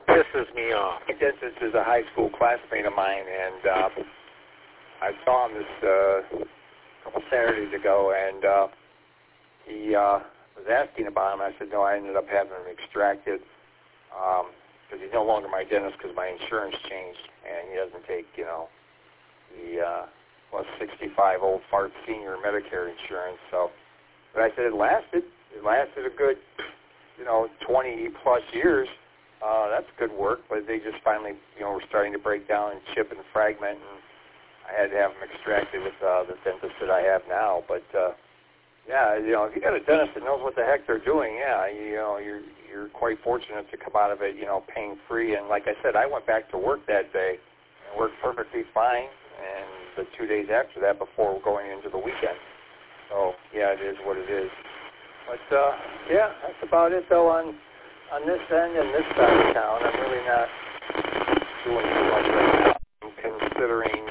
pisses me off. My dentist is a high school classmate of mine, and I saw him this couple Saturdays ago, and he was asking about him. I said, no, I ended up having him extracted because he's no longer my dentist because my insurance changed, and he doesn't take, the plus 65 old fart senior Medicare insurance. So, but I said it lasted a good, 20 plus years. That's good work, but they just finally, were starting to break down and chip and fragment, and I had to have them extracted with the dentist that I have now. But yeah, if you got a dentist that knows what the heck they're doing, yeah, you're quite fortunate to come out of it, pain free. And like I said, I went back to work that day and worked perfectly fine, and the 2 days after that before going into the weekend. So yeah, it is what it is. But yeah, that's about it though on this end and this side of town. I'm really not doing too much right now. I'm considering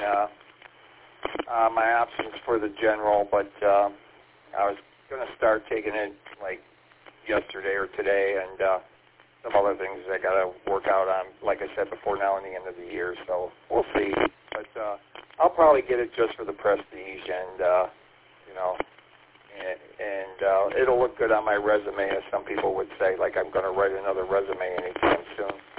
my options for the general, but I was going to start taking it like yesterday or today, and some other things I got to work out on, like I said before, now and the end of the year. So we'll see. But I'll probably get it just for the prestige, and it'll look good on my resume, as some people would say, like I'm going to write another resume anytime soon.